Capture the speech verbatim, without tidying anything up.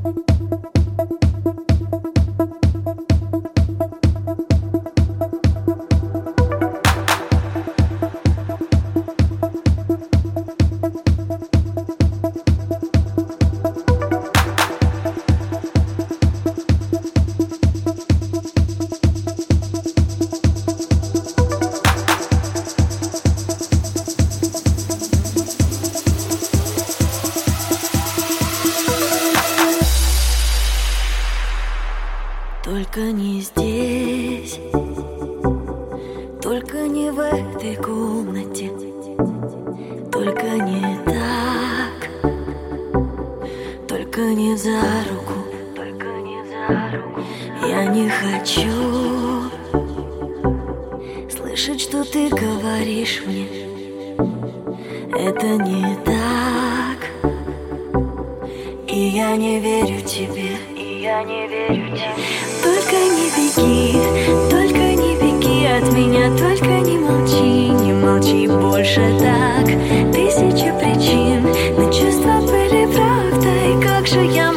Только не здесь, только не в этой комнате, только не так, только не за руку, только не за руку. Я не хочу слышать, что ты говоришь мне. Это не так, и я не верю тебе. Я не верю тебе. Только не беги, только не беги от меня, только не молчи, не молчи больше так. Тысячи причин, но чувства были правдой, как же я